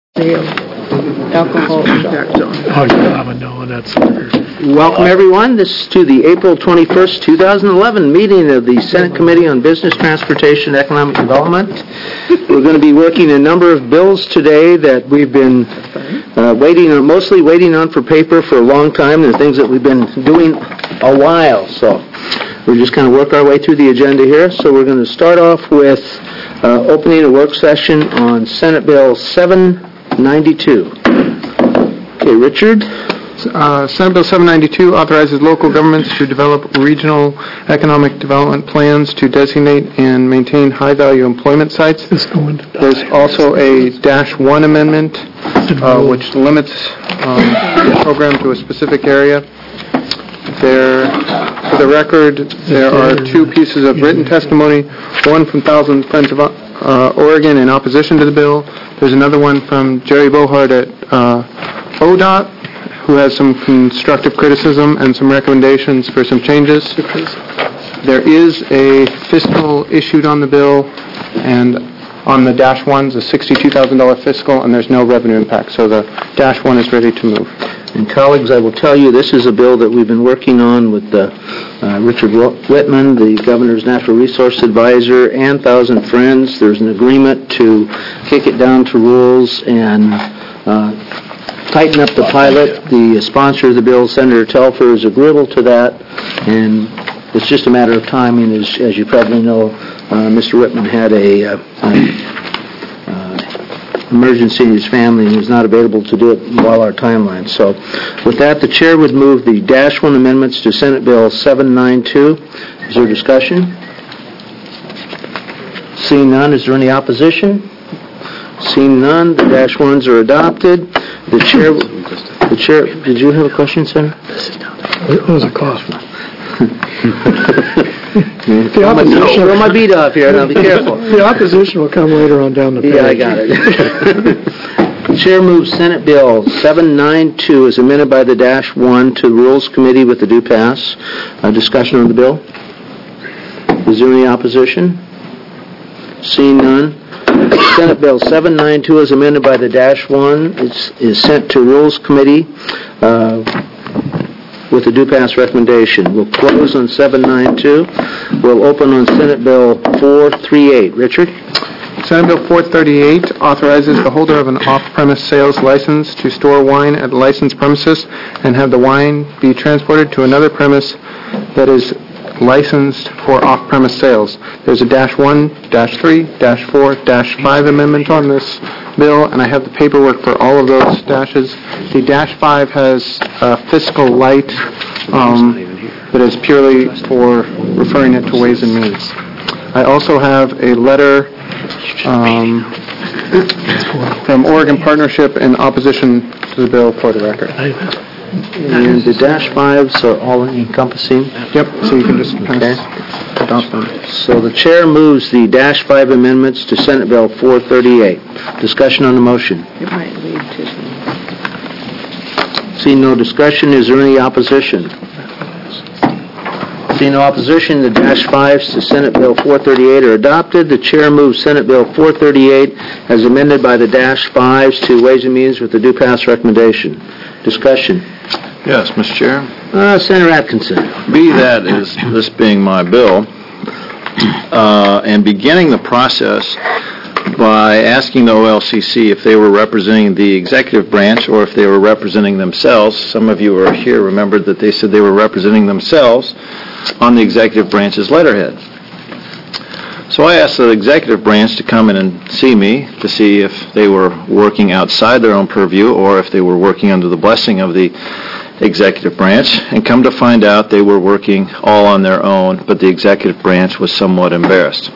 Alcohol impact zone. Oh, yeah, no, that's weird. Welcome, everyone. This is to the April 21st, 2011 meeting of the Senate Committee on Business, Transportation, and Economic Development. We're going to be working a number of bills today that we've been mostly waiting on for paper for a long time. They're things that we've been doing a while, so we're just going to work our way through the agenda here. So we're going to start off with opening a work session on Senate Bill 792. Okay, Richard. Senate Bill 792 authorizes local governments to develop regional economic development plans to designate and maintain high-value employment sites. There's also a -1 amendment, which limits the program to a specific area. For the record, there are two pieces of written testimony, one from Thousand Friends of Oregon in opposition to the bill. There's another one from Jerry Bohart at ODOT, who has some constructive criticism and some recommendations for some changes. There is a fiscal issued on the bill, and on the -1's a $62,000 fiscal, and there's no revenue impact, so the -1 is ready to move. And colleagues, I will tell you, this is a bill that we've been working on with Richard Whitman, the Governor's Natural Resource Advisor, and Thousand Friends. There's an agreement to kick it down to rules and tighten up the pilot. The sponsor of the bill, Senator Telfer, is agreeable to that, and it's just a matter of timing. As you probably know, Mr. Whitman had a emergency in his family and was not available to do it while our timeline. So with that, the chair would move the -1 amendments to Senate Bill 792. Is there discussion? Seeing none, is there any opposition? Seeing none, the -1s are adopted. The chair, did you have a question, Senator? What was the cost? The opposition. Throw my beat off here, now be careful. The opposition will come later on down the page. Yeah, I got it. The chair moves Senate Bill 792 as amended by the -1 to the Rules Committee with the due pass. Discussion on the bill? Is there any opposition? Seeing none. Senate Bill 792 as amended by the -1 is sent to Rules Committee with a due pass recommendation. We'll close on 792. We'll open on Senate Bill 438. Richard? Senate Bill 438 authorizes the holder of an off-premise sales license to store wine at licensed premises and have the wine be transported to another premise that is licensed for off-premise sales. There's a -1, -3, -4, -5 amendment on this bill, and I have the paperwork for all of those dashes. The -5 has a fiscal light that is purely for referring it to Ways and Means. I also have a letter from Oregon Partnership in opposition to the bill for the record. And the -5s are all encompassing? Yep, so you can just kind of adopt them. So the chair moves the -5 amendments to Senate Bill 438. Discussion on the motion. It might lead to Seeing no discussion, is there any opposition? Seeing no opposition, the -5s to Senate Bill 438 are adopted. The chair moves Senate Bill 438 as amended by the -5s to Ways and Means with the due pass recommendation. Discussion. Yes, Mr. Chair. Senator Atkinson. Be that is this being my bill, and beginning the process by asking the OLCC if they were representing the executive branch or if they were representing themselves. Some of you who are here remembered that they said they were representing themselves on the executive branch's letterhead. So I asked the executive branch to come in and see me to see if they were working outside their own purview or if they were working under the blessing of the executive branch, and come to find out they were working all on their own, but the executive branch was somewhat embarrassed.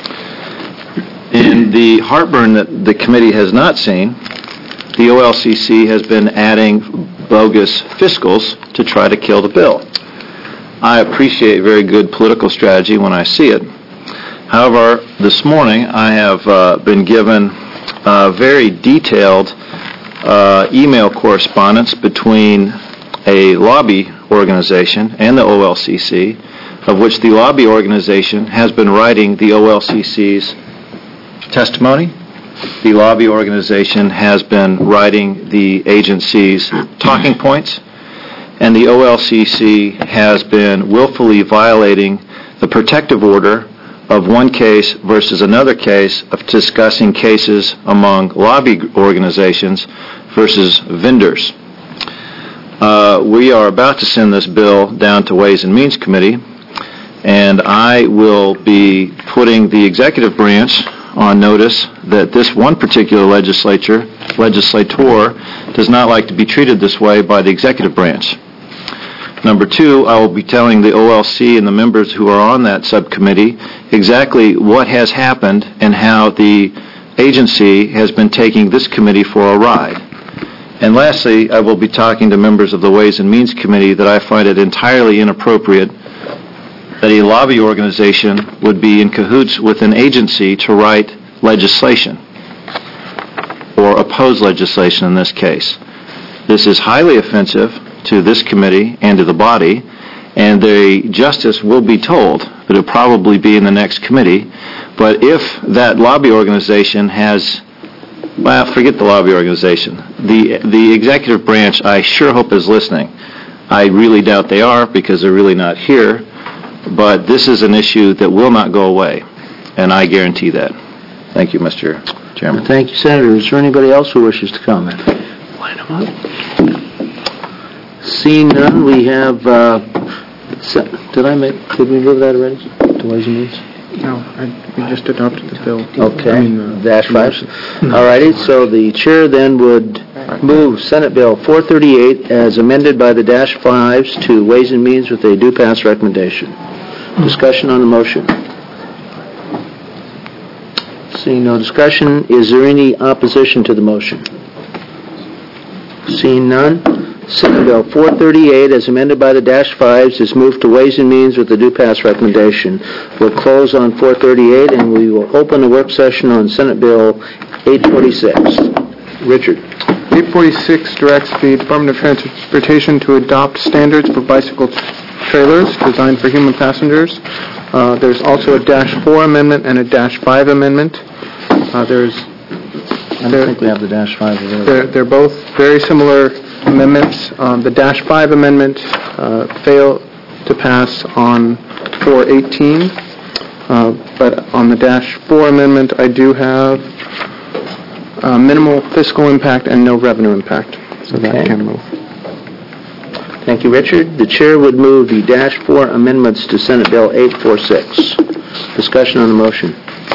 In the heartburn that the committee has not seen, the OLCC has been adding bogus fiscals to try to kill the bill. I appreciate very good political strategy when I see it. However, this morning I have been given very detailed email correspondence between a lobby organization and the OLCC, of which the lobby organization has been writing the OLCC's testimony the lobby organization has been writing the agency's talking points, and the OLCC has been willfully violating the protective order of one case versus another case of discussing cases among lobby organizations versus vendors. We are about to send this bill down to Ways and Means Committee, and I will be putting the executive branch on notice that this one particular legislator does not like to be treated this way by the executive branch. Number two, I will be telling the OLC and the members who are on that subcommittee exactly what has happened and how the agency has been taking this committee for a ride. And lastly, I will be talking to members of the Ways and Means Committee that I find it entirely inappropriate that a lobby organization would be in cahoots with an agency to write legislation or oppose legislation in this case. This is highly offensive to this committee and to the body, and the justice will be told that it will probably be in the next committee. But if that lobby organization has, well, forget the lobby organization. The executive branch, I sure hope, is listening. I really doubt they are because they're really not here. But this is an issue that will not go away, and I guarantee that. Thank you, Mr. Chairman. Thank you, Senator. Is there anybody else who wishes to comment? Line them up. Seeing none, we have, did we move that already to Ways and Means? No, we just adopted the bill. Okay, dash fives. All righty, so the chair then would move Senate Bill 438 as amended by the dash fives to Ways and Means with a due pass recommendation. Discussion on the motion. Seeing no discussion, is there any opposition to the motion? Seeing none, Senate Bill 438 as amended by the dash fives is moved to Ways and Means with a due pass recommendation. We'll close on 438 and we will open a work session on Senate Bill 846. Richard. 846 directs the Department of Transportation to adopt standards for bicycle trailers designed for human passengers. There's also a dash 4 amendment and a dash 5 amendment. I don't think we have the dash 5 available. They're both very similar amendments. The dash 5 amendment failed to pass on 418, but on the dash 4 amendment I do have minimal fiscal impact and no revenue impact, so that can move. Thank you, Richard. The chair would move the dash 4 amendments to Senate Bill 846. Discussion on the motion.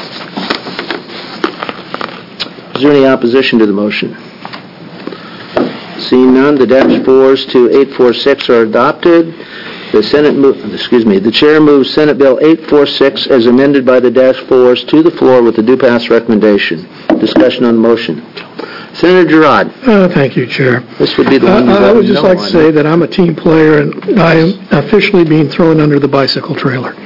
Is there any opposition to the motion? Seeing none, the dash 4s to 846 are adopted. The chair moves Senate Bill 846 as amended by the dash 4s to the floor with a due pass recommendation. Discussion on the motion. Senator Girard. Thank you, Chair. This would be the one I would just like to say that I'm a team player, and I am officially being thrown under the bicycle trailer.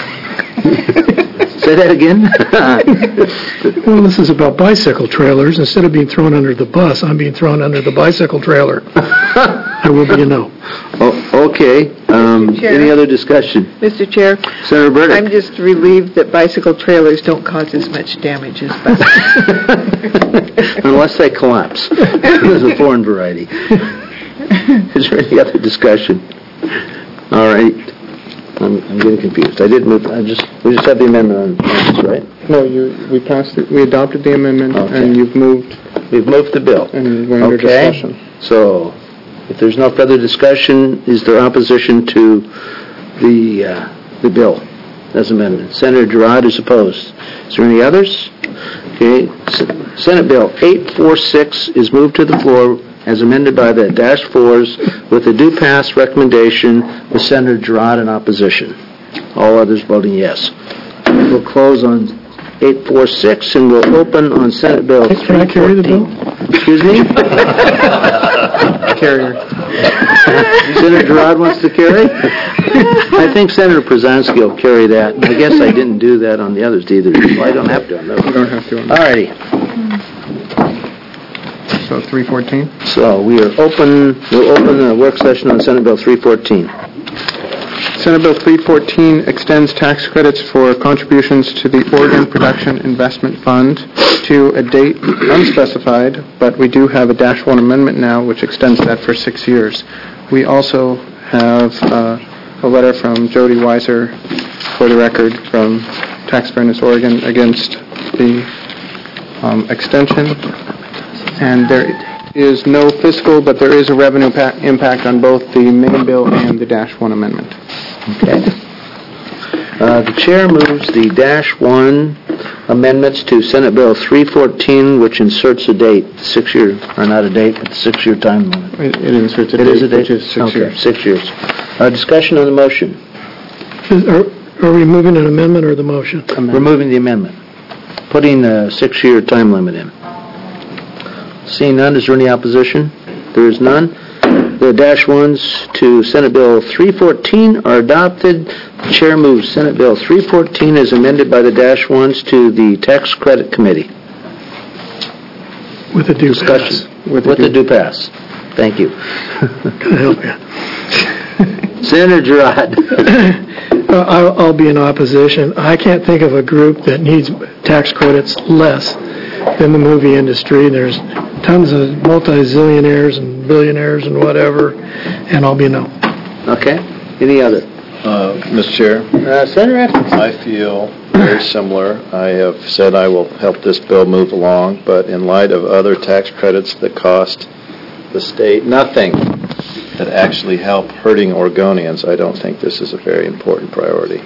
Say that again? Well, this is about bicycle trailers. Instead of being thrown under the bus, I'm being thrown under the bicycle trailer. I will be a no. Okay. Chair. Any other discussion? Mr. Chair, Senator Burdick. I'm just relieved that bicycle trailers don't cause as much damage as buses. Unless they collapse. There's a foreign variety. Is there any other discussion? All right. I'm getting confused. I did move. We just had the amendment on this, right? No, we passed it. We adopted the amendment, and you've moved. We've moved the bill. And we're under discussion. So, if there's no further discussion, is there opposition to the bill as amended? Senator Girard is opposed. Is there any others? Okay. Senate Bill 846 is moved to the floor as amended by the dash 4s with a due pass recommendation with Senator Girard in opposition. All others voting yes. We'll close on 846 and we'll open on Senate Bill 314. Can I carry the bill? Excuse me? Carrier. Senator Girard wants to carry? I think Senator Przanski will carry that. I guess I didn't do that on the others either. Well, I don't have to on those. You don't have to. All righty. So 314? So we'll open the work session on Senate Bill 314. Senate Bill 314 extends tax credits for contributions to the Oregon Production Investment Fund to a date unspecified, but we do have a -1 amendment now, which extends that for 6 years. We also have a letter from Jody Weiser, for the record, from Tax Fairness Oregon against the extension. And there is no fiscal, but there is a revenue impact on both the main bill and the -1 amendment. Okay. The chair moves the -1 amendments to Senate Bill 314, which inserts a date, 6 year, or not a date, but the 6-year time limit. It inserts a It date, is a date? which is 6 years. 6 years. Discussion on the motion. Are we moving an amendment or the motion? Removing the amendment. Putting a 6-year time limit in. Seeing none, is there any opposition? There is none. The -1s to Senate Bill 314 are adopted. The chair moves Senate Bill 314 as amended by the -1s to the Tax Credit Committee. With a due Discussion. pass. With the due pass. Thank you. Can I help you? Senator Girard. I'll be in opposition. I can't think of a group that needs tax credits less than the movie industry. There's tons of multi-zillionaires and billionaires and whatever, and I'll be no. Okay. Any other? Mr. Chair, Senator Atkins. I feel very similar. I have said I will help this bill move along, but in light of other tax credits that cost the state nothing, that actually help hurting Oregonians, I don't think this is a very important priority.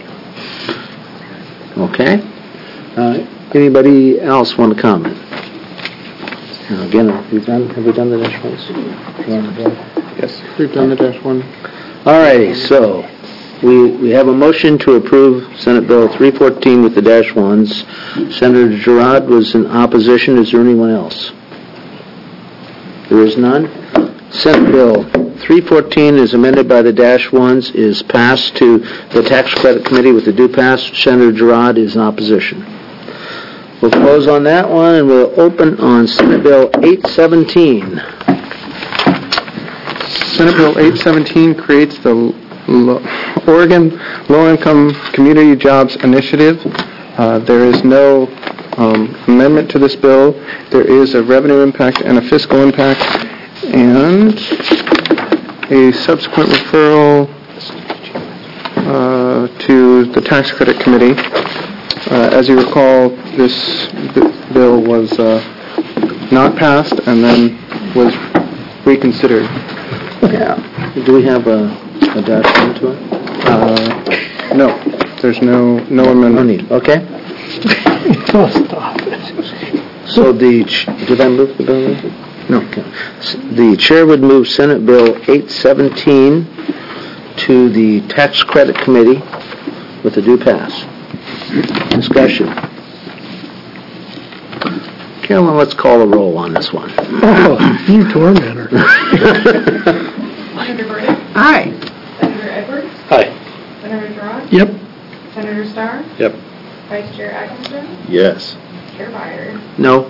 Okay. Anybody else want to comment? Again, have we done the -1s? Yes, we've done the -1. All righty, so we have a motion to approve Senate Bill 314 with the -1s. Senator Girard was in opposition. Is there anyone else? There is none. Senate Bill 314 is amended by the -1s, is passed to the Tax Credit Committee with the due pass. Senator Girard is in opposition. We'll close on that one, and we'll open on Senate Bill 817. Senate Bill 817 creates the Oregon Low-Income Community Jobs Initiative. There is no amendment to this bill. There is a revenue impact and a fiscal impact, and a subsequent referral to the Tax Credit Committee. As you recall, this bill was not passed and then was reconsidered. Yeah. Do we have a -1 to it? No, there's no amendment. No need. Okay. Stop it. So did I move the bill? No. Okay. The chair would move Senate Bill 817 to the Tax Credit Committee with a due pass. Discussion. Carolyn, let's call a roll on this one. Oh, you tormentor. Senator Burdick. Aye. Senator Edwards. Aye. Senator Girard. Yep. Senator Starr. Yep. Vice Chair Atkinson. Yes. Chair Byers. No.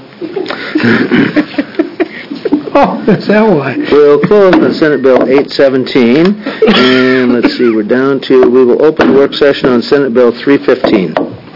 Oh, is that why? We'll close on Senate Bill 817, and let's see, we will open the work session on Senate Bill 315.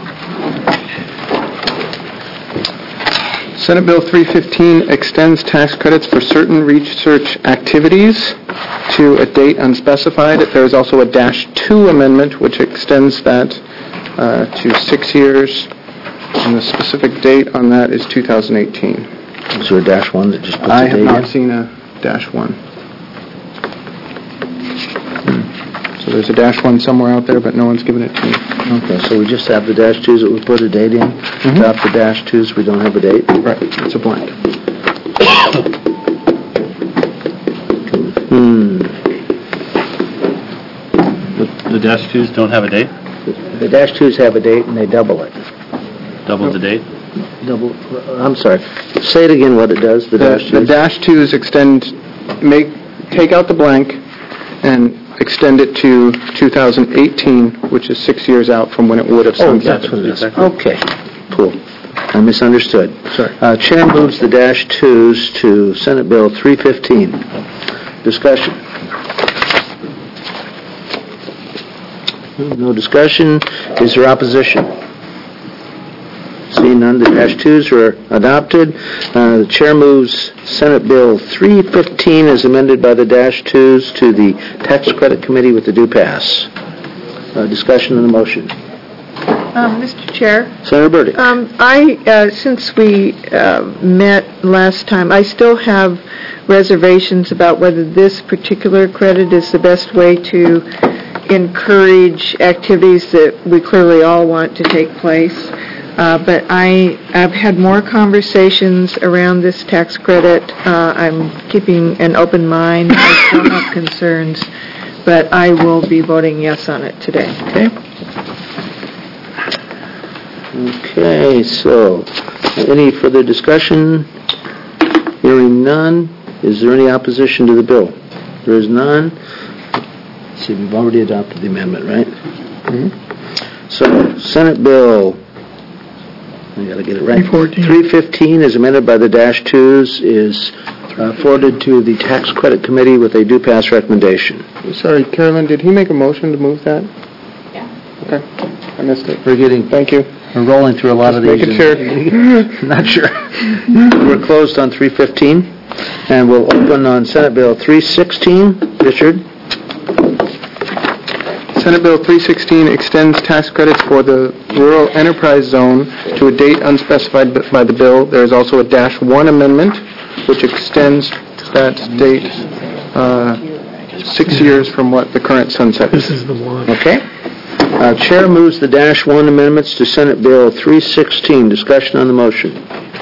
Senate Bill 315 extends tax credits for certain research activities to a date unspecified. There is also a -2 amendment, which extends that to 6 years, and the specific date on that is 2018. Is there a -1 that just puts I a have date not in? seen a -1. So there's a -1 somewhere out there, but no one's given it to me. Okay, so we just have the -2s that we put a date in? Without the -2s, we don't have a date? Right, it's a blank. The -2s don't have a date? The -2s have a date and they double it. Double the date? I'm sorry. Say it again what it does, the The -2s. -2s take out the blank and extend it to 2018, which is 6 years out from when it would have Oh, sunsetted. that's what it is. Okay, cool. I misunderstood. Sorry. Chair moves the -2s to Senate Bill 315. Discussion. No discussion. Is there opposition? Seeing none, the dash twos are adopted. The chair moves Senate Bill 315 as amended by the dash twos to the Tax Credit Committee with the due pass. Discussion on the motion. Mr. Chair, Senator Burdick. since we met last time, I still have reservations about whether this particular credit is the best way to encourage activities that we clearly all want to take place. But I've had more conversations around this tax credit. I'm keeping an open mind. I still have concerns, but I will be voting yes on it today. Okay, so any further discussion? Hearing none. Is there any opposition to the bill? There is none. Let's see, we've already adopted the amendment, right? Mm-hmm. So, Senate Bill, I got to get it right. 315 is amended by the dash twos, is forwarded to the Tax Credit Committee with a due pass recommendation. Sorry, Carolyn, did he make a motion to move that? Yeah. Okay, I missed it. Thank you. We're rolling through a lot of these. Making sure. Not sure. We're closed on 315, and we'll open on Senate Bill 316. Richard? Senate Bill 316 extends tax credits for the rural enterprise zone to a date unspecified by the bill. There is also a dash 1 amendment, which extends that date 6 years from what the current sunset is. This is the one. Okay. Chair moves the dash 1 amendments to Senate Bill 316. Discussion on the motion.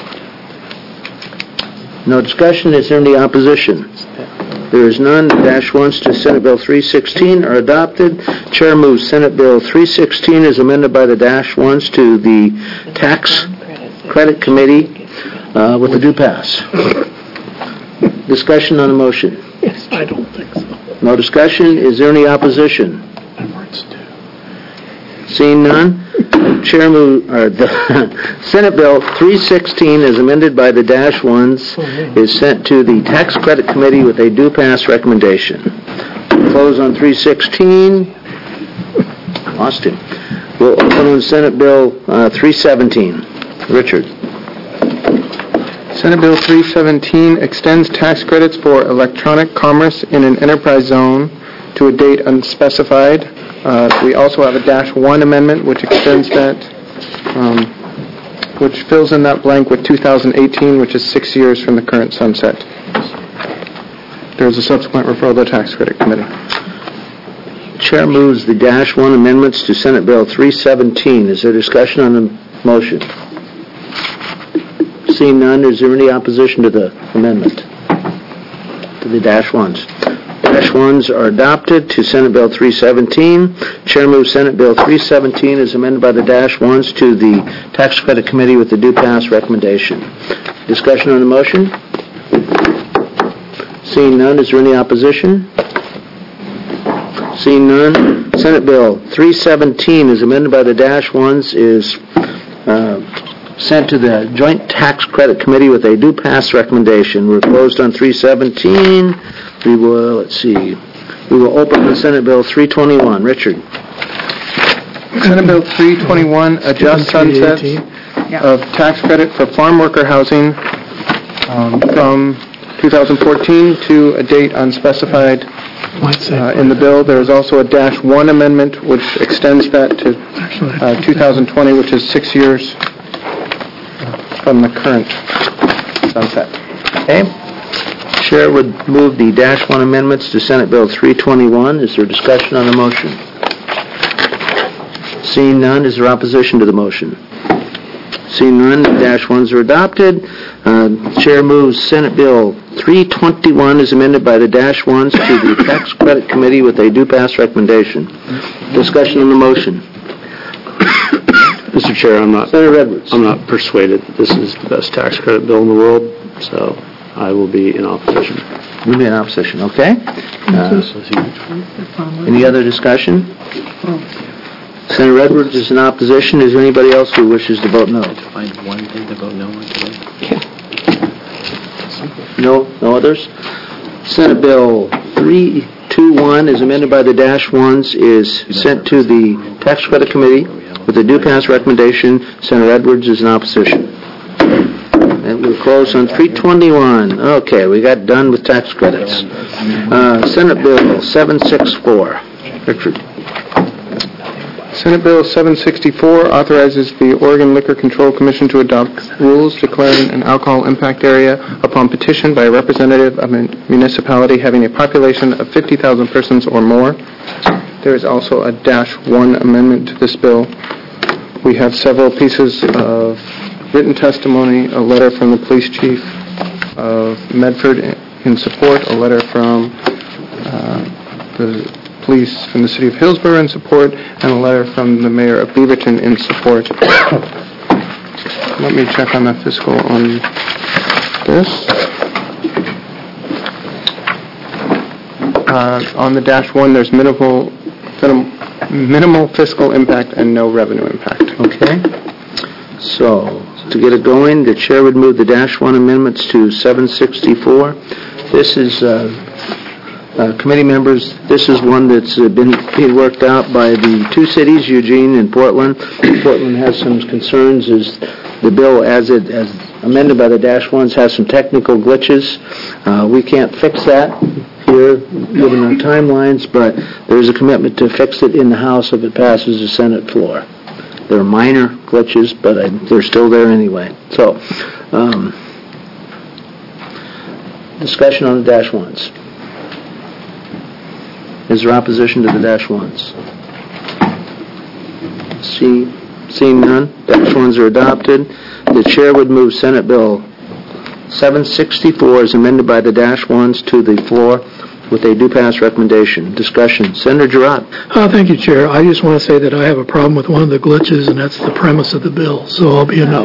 No discussion. Is there any opposition? There is none. The dash 1s to Senate Bill 316 are adopted. Chair moves Senate Bill 316 as amended by the dash 1s to the Tax Credit Committee with a due pass. Discussion on the motion. Yes, I don't think so. No discussion. Is there any opposition? Seeing none, Chair moves Senate Bill 316 as amended by the dash 1s is sent to the Tax Credit Committee with a due pass recommendation. Close on 316. Lost him. We'll open on Senate Bill 317. Richard. Senate Bill 317 extends tax credits for electronic commerce in an enterprise zone to a date unspecified. We also have a dash 1 amendment which extends that, which fills in that blank with 2018, which is 6 years from the current sunset. There's a subsequent referral to the Tax Credit Committee. Chair moves the dash 1 amendments to Senate Bill 317. Is there discussion on the motion? Seeing none, is there any opposition to the amendment? To the dash 1s? Dash 1s are adopted to Senate Bill 317. Chair moves Senate Bill 317 as amended by the dash 1s to the Tax Credit Committee with the due pass recommendation. Discussion on the motion? Seeing none, is there any opposition? Seeing none, Senate Bill 317 as amended by the dash 1s is sent to the Joint Tax Credit Committee with a due pass recommendation. We're closed on 317. We will open the Senate Bill 321. Richard. Senate Bill 321 adjusts sunsets of tax credit for farm worker housing from 2014 to a date unspecified in the bill. There is also a dash 1 amendment which extends that to 2020, which is 6 years from the current sunset. Okay. Chair would move the dash 1 amendments to Senate Bill 321. Is there discussion on the motion? Seeing none, is there opposition to the motion? Seeing none, the dash 1s are adopted. Chair moves Senate Bill 321 as amended by the dash 1s to the Tax Credit Committee with a due pass recommendation. Discussion on the motion. Mr. Chair, Senator Edwards. I'm not persuaded that this is the best tax credit bill in the world, so I will be in opposition. You'll be in opposition, okay. Any other discussion? Senator Edwards is in opposition. Is there anybody else who wishes to vote no? Find one thing to vote no on today. No others? Senate Bill 3 721 is amended by the dash ones, is sent to the Tax Credit Committee with a due pass recommendation. Senator Edwards is in opposition. And we'll close on 321. Okay, we got done with tax credits. Senate Bill 764. Richard. Senate Bill 764 authorizes the Oregon Liquor Control Commission to adopt rules declaring an alcohol impact area upon petition by a representative of a municipality having a population of 50,000 persons or more. There is also a -1 amendment to this bill. We have several pieces of written testimony, a letter from the police chief of Medford in support, a letter from the police from the city of Hillsborough in support, and a letter from the mayor of Beaverton in support. Let me check on the fiscal on this. On the -1, there's minimal fiscal impact and no revenue impact. Okay. So, to get it going, the chair would move the -1 amendments to 764. This is, committee members, this is one that's been being worked out by the two cities, Eugene and Portland. Portland has some concerns as the bill as amended by the -1s has some technical glitches. We can't fix that here, given our timelines, but there's a commitment to fix it in the House if it passes the Senate floor. There are minor glitches, but they're still there anyway. So, discussion on the -1s. Is there opposition to the -1s? Seeing none, -1s are adopted. The chair would move Senate Bill 764 as amended by the -1s to the floor with a due pass recommendation. Discussion. Senator Giroux. Thank you, Chair. I just want to say that I have a problem with one of the glitches, and that's the premise of the bill, so I'll be a no.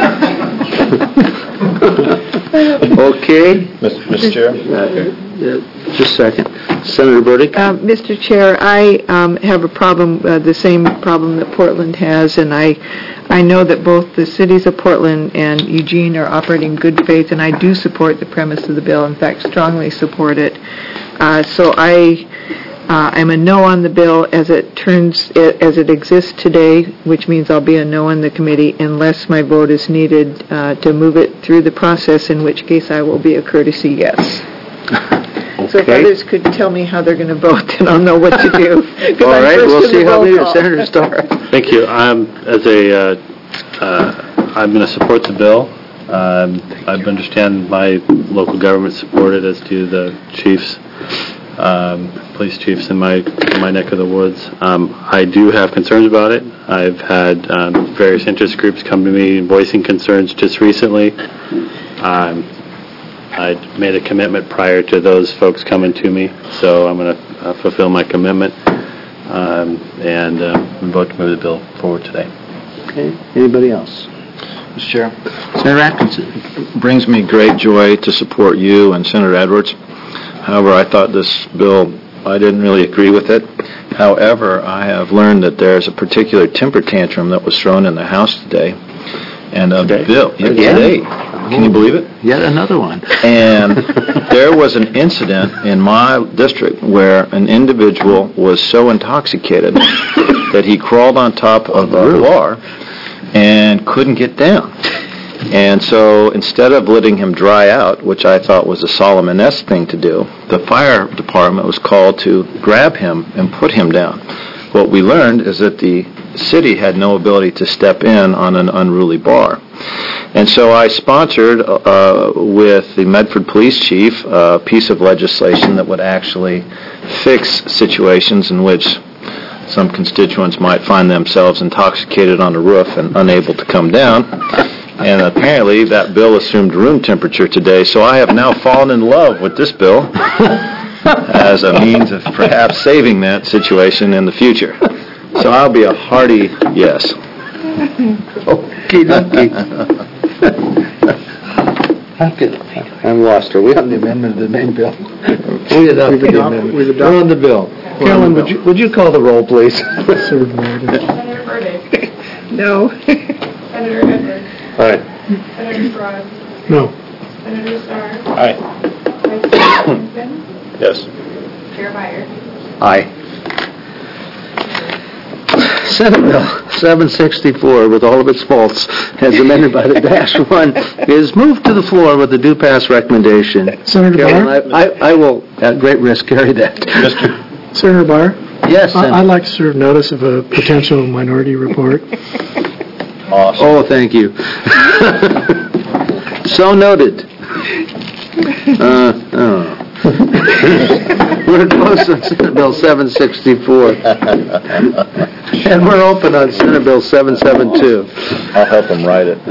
Okay. Mr. Chair? Just a second. Senator Burdick. Mr. Chair, I have a problem, the same problem that Portland has, and I know that both the cities of Portland and Eugene are operating in good faith, and I do support the premise of the bill, in fact, strongly support it. So I'm a no on the bill as it exists today, which means I'll be a no on the committee unless my vote is needed to move it through the process, in which case I will be a courtesy yes. So if others could tell me how they're going to vote, then I'll know what to do. All right, we'll see how they do. Senator Starr. Thank you. I'm going to support the bill. I understand my local government supported, as do the chiefs, police chiefs in my neck of the woods. I do have concerns about it. I've had various interest groups come to me voicing concerns just recently. I made a commitment prior to those folks coming to me, so I'm going to fulfill my commitment and vote to move the bill forward today. Okay. Anybody else? Mr. Chair? Senator Atkinson. It brings me great joy to support you and Senator Edwards. However, I thought this bill, I didn't really agree with it. However, I have learned that there's a particular temper tantrum that was thrown in the House today. And a bill. Today. Can you believe it? Yet another one. And there was an incident in my district where an individual was so intoxicated that he crawled on top of a bar and couldn't get down. And so instead of letting him dry out, which I thought was a Solomon-esque thing to do, the fire department was called to grab him and put him down. What we learned is that the city had no ability to step in on an unruly bar. And so I sponsored, with the Medford police chief, a piece of legislation that would actually fix situations in which some constituents might find themselves intoxicated on the roof and unable to come down. And apparently that bill assumed room temperature today, so I have now fallen in love with this bill as a means of perhaps saving that situation in the future. So I'll be a hearty yes. I'm lost. Are we on the amendment of the main bill? We adopted the amendment. We're on the bill. Carolyn, would you call the roll, please? Senator Burdick. No. Senator Edwards. Aye. Senator Giroux. No. Senator Starr. Aye. Vice Chair Atkinson. Yes. Chair Byer. Aye. Senate Bill 764, with all of its faults, as amended by the Dash 1, is moved to the floor with a do pass recommendation. Senator Carolyn, Barr? I will, at great risk, carry that. Senator Barr? Yes, Senator. I'd like to serve notice of a potential minority report. Awesome. Oh, thank you. So noted. We're closed on Senate Bill 764. And we're open on Senate Bill 772. I'll help him write it.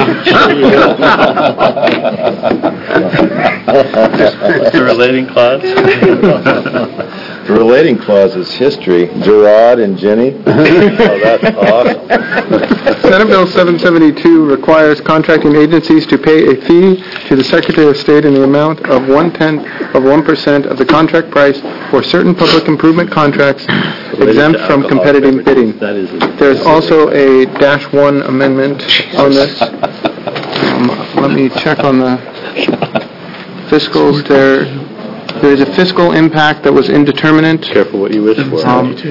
The relating clause? The relating clause is history. Gerard and Jenny. Oh, that's awesome. Senate Bill 772 requires contracting agencies to pay a fee to the Secretary of State in the amount of 1/10% of the contract price for certain public improvement contracts exempt from competitive bidding. That is it. There's also a Dash 1 amendment on this. Let me check on the fiscals there. There's a fiscal impact that was indeterminate. Careful what you wish for.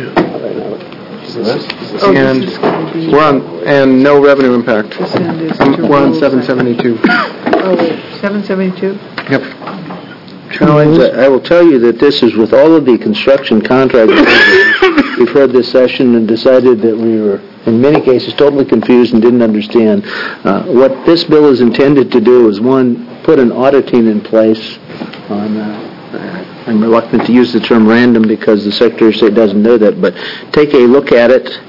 And we're on, and no revenue impact. This end is We're on 772. Oh, wait, 772? Yep. Challenge, I will tell you that this is with all of the construction contractors. We've heard this session and decided that we were, in many cases, totally confused and didn't understand. What this bill is intended to do is, one, put an auditing in place on, I'm reluctant to use the term random because the Secretary of State doesn't know that, but take a look at it.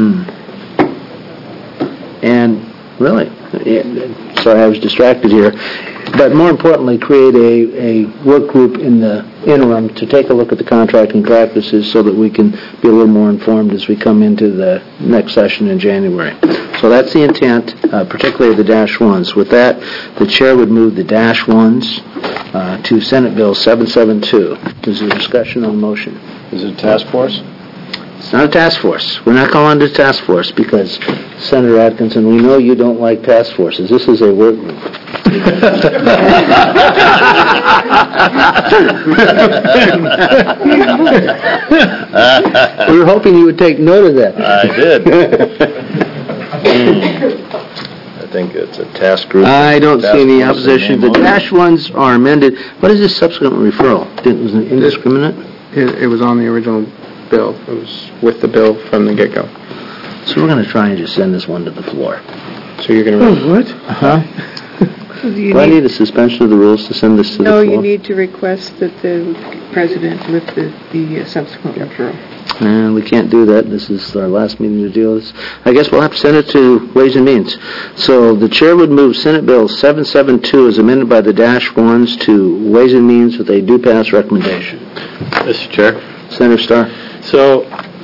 And really, sorry, I was distracted here. But more importantly, create a work group in the interim to take a look at the contracting practices so that we can be a little more informed as we come into the next session in January. So that's the intent, particularly of the Dash 1s. With that, the Chair would move the Dash 1s to Senate Bill 772. Is there discussion on the motion? Is it a task force? It's not a task force. We're not calling it a task force because, Senator Atkinson, we know you don't like task forces. This is a work group. We were hoping you would take note of that. I did. I think it's a task group. I don't see any Task force opposition. The name on it. Dash 1s are amended. What is this subsequent referral? Was it indiscriminate? It was on the original bill. It was with the bill from the get-go. So we're going to try and just send this one to the floor. So you're going to... Oh, what? Do I need a suspension of the rules to send this to the No, floor? you need to request that the President lift the subsequent referral. And we can't do that. This is our last meeting to deal with this. I guess we'll have to send it to Ways and Means. So the Chair would move Senate Bill 772 as amended by the Dash 1s to Ways and Means with a do pass recommendation. Mr. Chair. Senator Starr? So,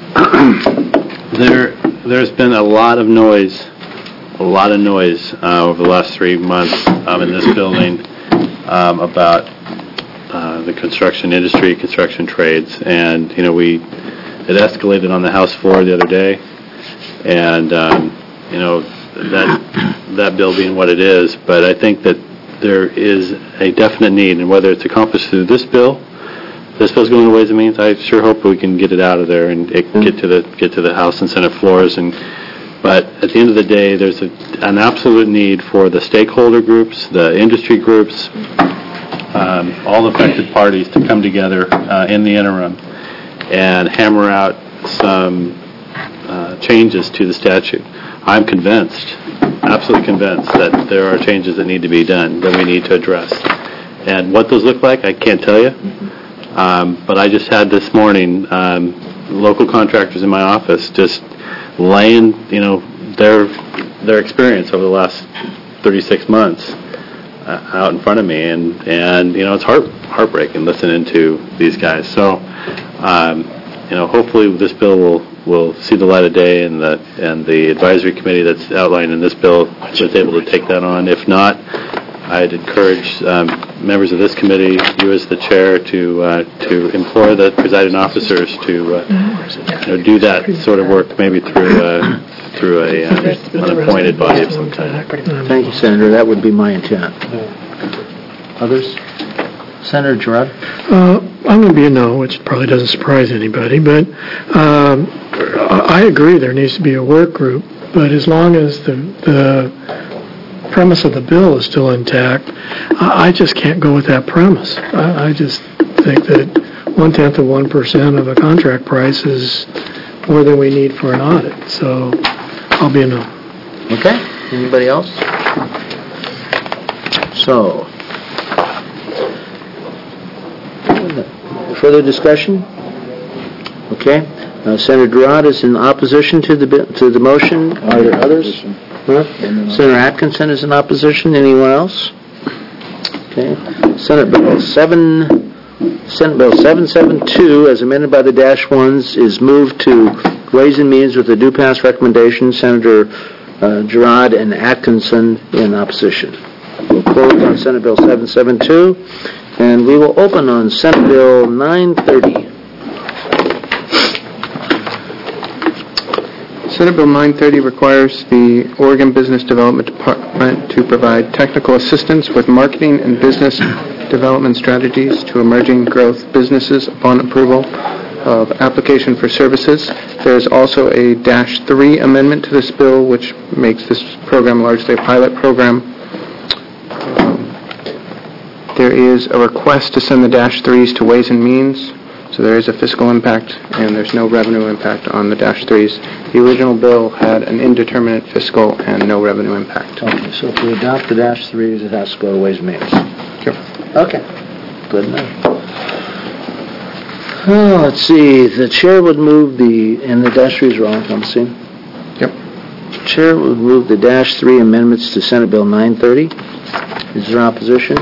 there's been a lot of noise over the last 3 months in this building about the construction industry, construction trades, and it escalated on the House floor the other day, and that bill being what it is, but I think that there is a definite need, and whether it's accomplished through this bill's going to Ways and Means. I sure hope we can get it out of there and get to the House and Senate floors. But at the end of the day, there's an absolute need for the stakeholder groups, the industry groups, all affected parties to come together in the interim and hammer out some changes to the statute. I'm convinced, absolutely convinced, that there are changes that need to be done, that we need to address. And what those look like, I can't tell you. But I just had this morning local contractors in my office just laying, their experience over the last 36 months out in front of me, and it's heartbreaking listening to these guys. So, hopefully this bill will see the light of day, and the advisory committee that's outlined in this bill is able to take that on. If not, I'd encourage members of this committee, you as the chair, to implore the presiding officers to do that sort of work, maybe through an appointed body of some kind. Thank you, Senator. That would be my intent. Others? Senator Gerard? I'm going to be a no, which probably doesn't surprise anybody, but I agree there needs to be a work group, but as long as the premise of the bill is still intact, I just can't go with that premise. I just think that 0.1% of a contract price is more than we need for an audit, so I'll be a no. Okay, anybody else? So, further discussion? Okay, Senator Girard is in opposition to the motion. Are there others? Huh? Senator Atkinson is in opposition. Anyone else? Okay, Senate Bill 772, as amended by the dash ones, is moved to Ways and Means with a due pass recommendation. Senator Girard and Atkinson in opposition. We'll close on Senate Bill 772, and we will open on Senate Bill 930. Senate Bill 930 requires the Oregon Business Development Department to provide technical assistance with marketing and business development strategies to emerging growth businesses upon approval of application for services. There is also a -3 amendment to this bill, which makes this program largely a pilot program. There is a request to send the -3s to Ways and Means, so there is a fiscal impact, and there's no revenue impact on the -3s. The original bill had an indeterminate fiscal and no revenue impact. Okay, so if we adopt the -3s, it has to go to Ways and Means. Yep. Okay, good enough. Oh, let's see, the chair would move and the -3s are all encompassing. Yep. Chair would move the -3 amendments to Senate Bill 930. Is there opposition?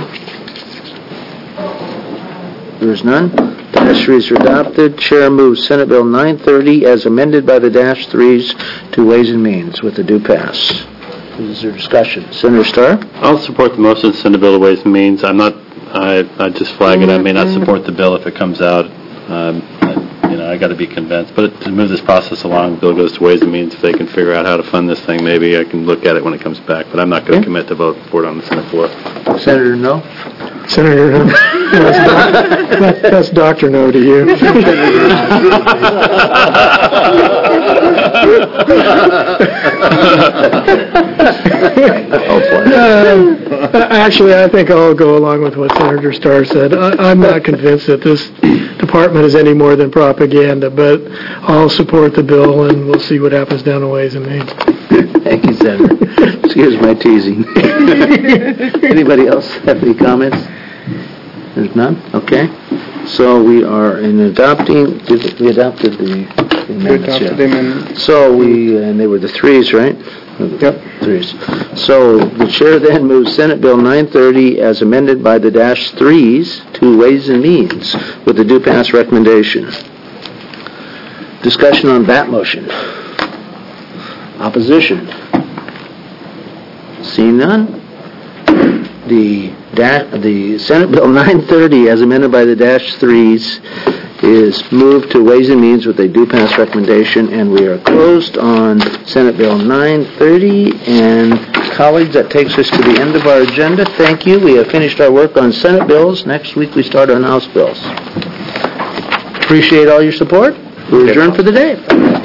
There is none. -3s are adopted. Chair moves Senate Bill 930 as amended by the -3s to Ways and Means with a due pass. Is there discussion? Senator Starr? I'll support the motion to send the bill to Ways and Means. I just flag it. I may not support the bill if it comes out. I got to be convinced. But to move this process along, the bill goes to Ways and Means. If they can figure out how to fund this thing, maybe I can look at it when it comes back. But I'm not going to commit to vote for it on the Senate floor. Senator, no? Senator, that's Dr. No to you. Actually, I think I'll go along with what Senator Starr said. I'm not convinced that this department is any more than propaganda, but I'll support the bill, and we'll see what happens down the Ways and Means. Thank you, Senator. Excuse my teasing. Anybody else have any comments? There's none? Okay. So we are in adopting, we adopted the amendments. We adopted the amendments. So and they were the 3s, right? Yep. 3s. So the chair then moves Senate Bill 930 as amended by the -3s to Ways and Means with a due pass recommendation. Discussion on that motion. Opposition? Seeing none? The Senate Bill 930, as amended by the -3s, is moved to Ways and Means with a due pass recommendation, and we are closed on Senate Bill 930. And colleagues, that takes us to the end of our agenda. Thank you. We have finished our work on Senate bills. Next week we start on House bills. Appreciate all your support. We're adjourned for the day.